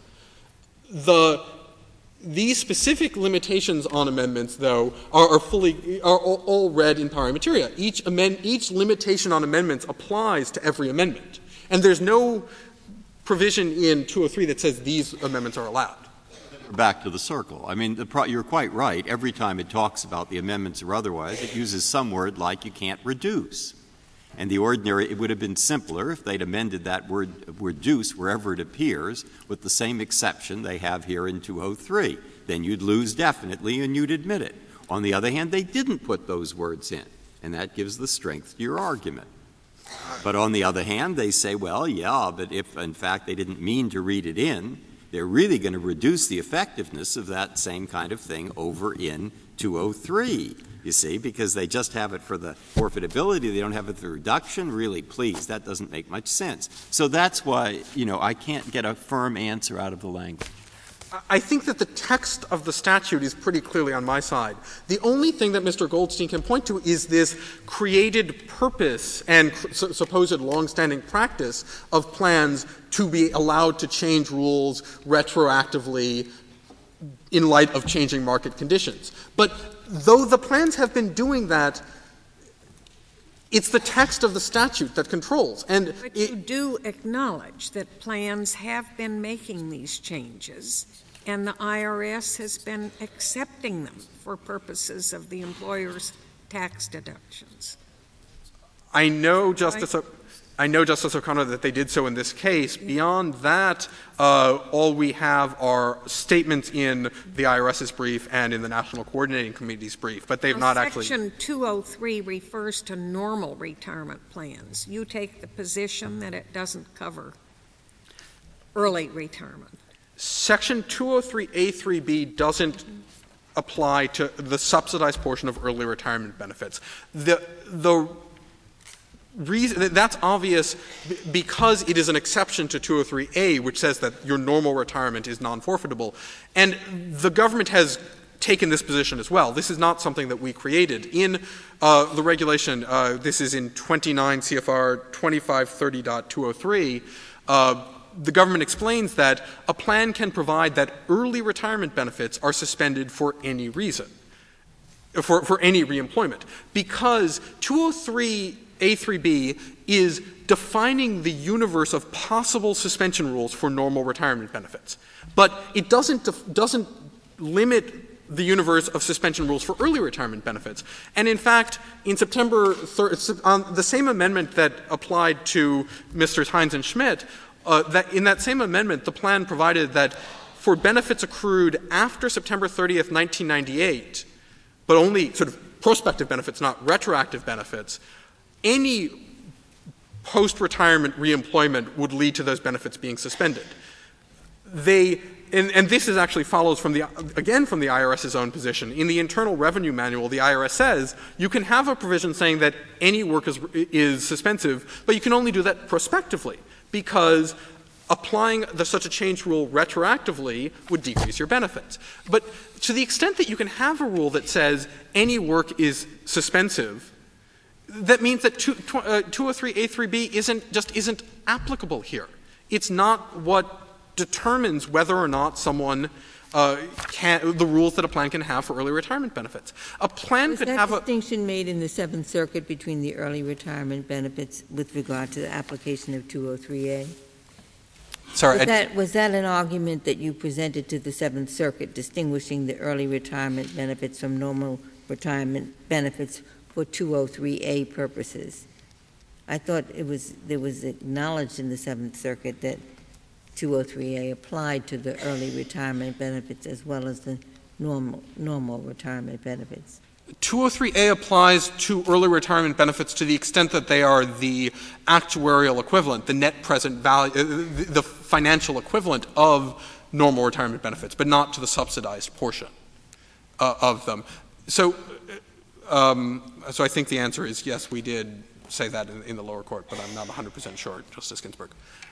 These specific limitations on amendments, though, are all read in pari materia. Each limitation on amendments applies to every amendment. And there's no provision in 203 that says these amendments are allowed. Back to the circle. I mean, you're quite right. Every time it talks about the amendments or otherwise, it uses some word like you can't reduce. And it would have been simpler if they'd amended that word reduce wherever it appears with the same exception they have here in 203. Then you'd lose definitely and you'd admit it. On the other hand, they didn't put those words in, and that gives the strength to your argument. But on the other hand, they say, well, yeah, but if in fact they didn't mean to read it in, they're really going to reduce the effectiveness of that same kind of thing over in 203. You see, because they just have it for the forfeitability, they don't have it for reduction. Really, please, that doesn't make much sense. So that's why, I can't get a firm answer out of the language. I think that the text of the statute is pretty clearly on my side. The only thing that Mr. Goldstein can point to is this created purpose and supposed longstanding practice of plans to be allowed to change rules retroactively in light of changing market conditions. But though the plans have been doing that, it's the text of the statute that controls. But you do acknowledge that plans have been making these changes, and the IRS has been accepting them for purposes of the employer's tax deductions. I know, Justice O'Connor, that they did so in this case. Beyond that, all we have are statements in the IRS's brief and in the National Coordinating Committee's brief, but they've not actually. Section 203 refers to normal retirement plans. You take the position that it doesn't cover early retirement. Section 203A3B doesn't apply to the subsidized portion of early retirement benefits. The reason that's obvious because it is an exception to 203A, which says that your normal retirement is non-forfeitable. And the government has taken this position as well. This is not something that we created. In the regulation, this is in 29 CFR 2530.203, the government explains that a plan can provide that early retirement benefits are suspended for any reason, for any reemployment, because 203A3B is defining the universe of possible suspension rules for normal retirement benefits. But it doesn't limit the universe of suspension rules for early retirement benefits. And in fact, in September 3rd, on the same amendment that applied to Mr. Hines and Schmidt, that in that same amendment, the plan provided that for benefits accrued after September 30th, 1998, but only sort of prospective benefits, not retroactive benefits, any post-retirement reemployment would lead to those benefits being suspended. And this actually follows from the IRS's own position. In the Internal Revenue Manual, the IRS says you can have a provision saying that any work is suspensive, but you can only do that prospectively because applying such a change rule retroactively would decrease your benefits. But to the extent that you can have a rule that says any work is suspensive, that means that 203A3B isn't applicable here. It's not what determines whether or not someone the rules that a plan can have for early retirement benefits. A plan could have a distinction made in the Seventh Circuit between the early retirement benefits with regard to the application of 203A? Sorry, was that an argument that you presented to the Seventh Circuit, distinguishing the early retirement benefits from normal retirement benefits for 203A purposes? I thought there was acknowledged in the Seventh Circuit that 203A applied to the early retirement benefits as well as the normal retirement benefits. 203A applies to early retirement benefits to the extent that they are the actuarial equivalent, the net present value, the financial equivalent of normal retirement benefits, but not to the subsidized portion of them. So I think the answer is yes, we did say that in the lower court, but I'm not 100% sure, Justice Ginsburg.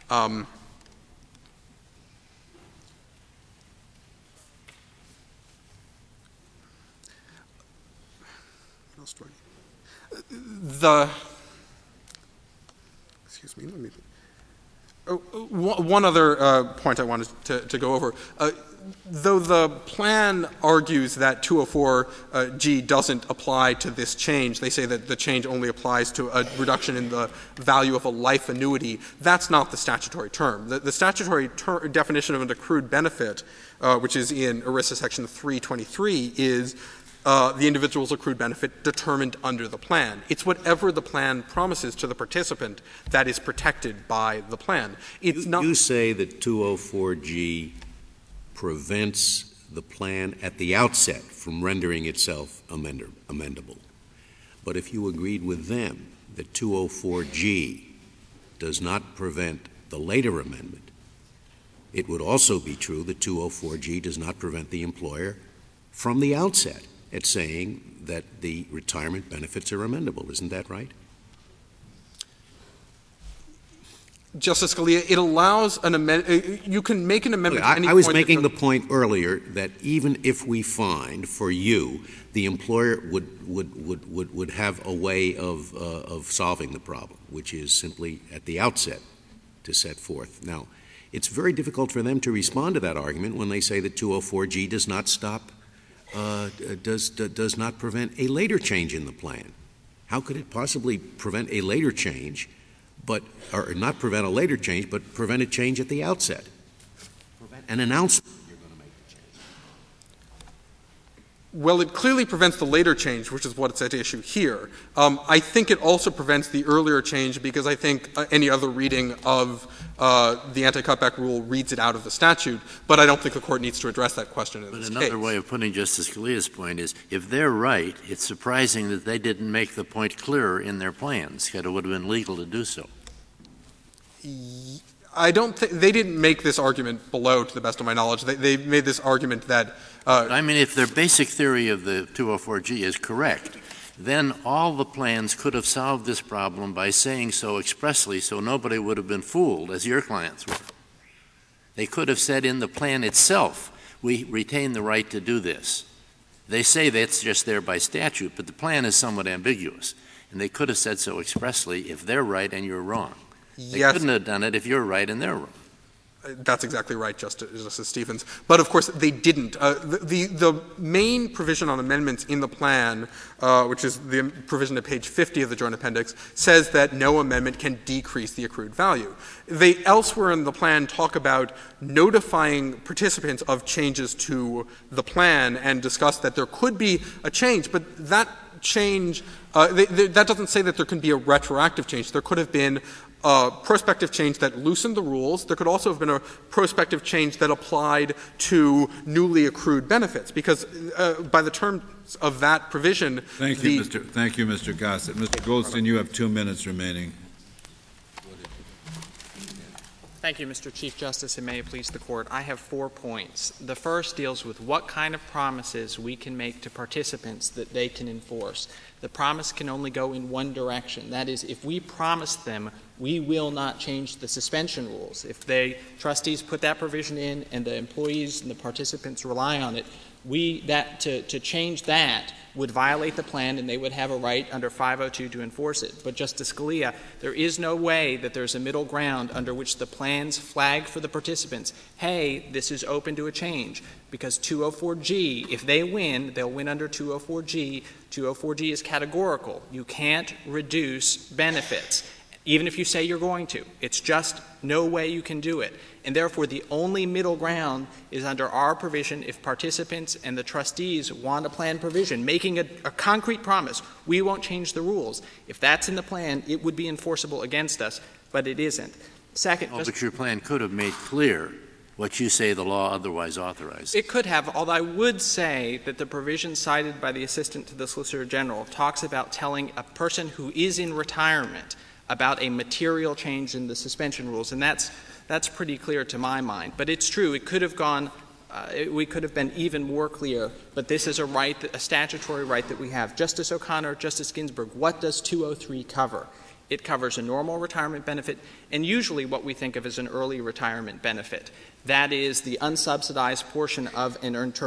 One other point I wanted to go over. Though the plan argues that 204G doesn't apply to this change, they say that the change only applies to a reduction in the value of a life annuity. That's not the statutory term. The statutory definition of an accrued benefit, which is in ERISA Section 323, is the individual's accrued benefit determined under the plan. It's whatever the plan promises to the participant that is protected by the plan. You say that 204G prevents the plan at the outset from rendering itself amendable. But if you agreed with them that 204G does not prevent the later amendment, it would also be true that 204G does not prevent the employer from the outset at saying that the retirement benefits are amendable. Isn't that right? Justice Scalia, it allows an amendment. You can make an amendment at any point. I was making the point earlier that even if we find for you the employer would have a way of solving the problem, which is simply at the outset to set forth. Now, it's very difficult for them to respond to that argument when they say that 204G does not stop, does not prevent a later change in the plan. How could it possibly prevent a later change? Or not prevent a later change, but prevent a change at the outset. An announcement you're going to make the change. Well, it clearly prevents the later change, which is what's at issue here. I think it also prevents the earlier change because I think any other reading of the anti-cutback rule reads it out of the statute, but I don't think the Court needs to address that question in this case. But another way of putting Justice Scalia's point is, if they're right, it's surprising that they didn't make the point clearer in their plans, because it would have been legal to do so. I don't think they didn't make this argument below, to the best of my knowledge. They made this argument that I mean, if their basic theory of the 204G is correct, then all the plans could have solved this problem by saying so expressly so nobody would have been fooled, as your clients were. They could have said in the plan itself, we retain the right to do this. They say that's just there by statute, but the plan is somewhat ambiguous. And they could have said so expressly if they're right and you're wrong. They couldn't have done it if you're right and they're wrong. That's exactly right, Justice Stevens. But, of course, they didn't. The main provision on amendments in the plan, which is the provision at page 50 of the Joint Appendix, says that no amendment can decrease the accrued value. They elsewhere in the plan talk about notifying participants of changes to the plan and discuss that there could be a change, but that change that doesn't say that there can be a retroactive change. There could have been a prospective change that loosened the rules. There could also have been a prospective change that applied to newly accrued benefits, because by the terms of that provision, Thank you, Mr. Gossett. Mr. Goldstein, you have 2 minutes remaining. Thank you, Mr. Chief Justice, and may it please the Court. I have 4 points. The first deals with what kind of promises we can make to participants that they can enforce. The promise can only go in one direction. That is, if we promise them we will not change the suspension rules, if the trustees put that provision in and the employees and the participants rely on it, to change that would violate the plan and they would have a right under 502 to enforce it. But Justice Scalia, there is no way that there's a middle ground under which the plans flag for the participants, hey, this is open to a change, because 204G, if they win, they'll win under 204G. 204G is categorical. You can't reduce benefits, even if you say you're going to. It's just no way you can do it. And therefore, the only middle ground is under our provision if participants and the trustees want a plan provision, making a concrete promise, we won't change the rules. If that's in the plan, it would be enforceable against us, but it isn't. Second, but your plan could have made clear what you say the law otherwise authorizes. It could have, although I would say that the provision cited by the Assistant to the Solicitor General talks about telling a person who is in retirement about a material change in the suspension rules, and that's pretty clear to my mind. But it's true, it could have gone we could have been even more clear, but this is a statutory right that we have. Justice O'Connor, Justice Ginsburg, what does 203 cover? It covers a normal retirement benefit and usually what we think of as an early retirement benefit. That is the unsubsidized portion of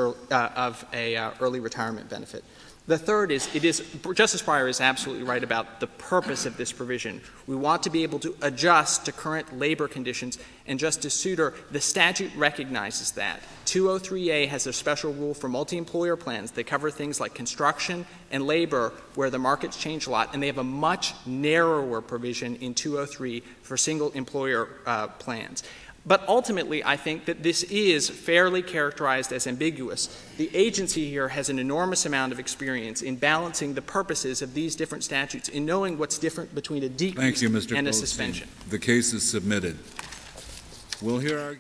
a early retirement benefit. The third is, Justice Breyer is absolutely right about the purpose of this provision. We want to be able to adjust to current labor conditions, and Justice Souter, the statute recognizes that. 203A has a special rule for multi-employer plans. They cover things like construction and labor where the markets change a lot, and they have a much narrower provision in 203 for single-employer plans. But ultimately, I think that this is fairly characterized as ambiguous. The agency here has an enormous amount of experience in balancing the purposes of these different statutes, in knowing what's different between a decrease and a suspension. The case is submitted. We'll hear our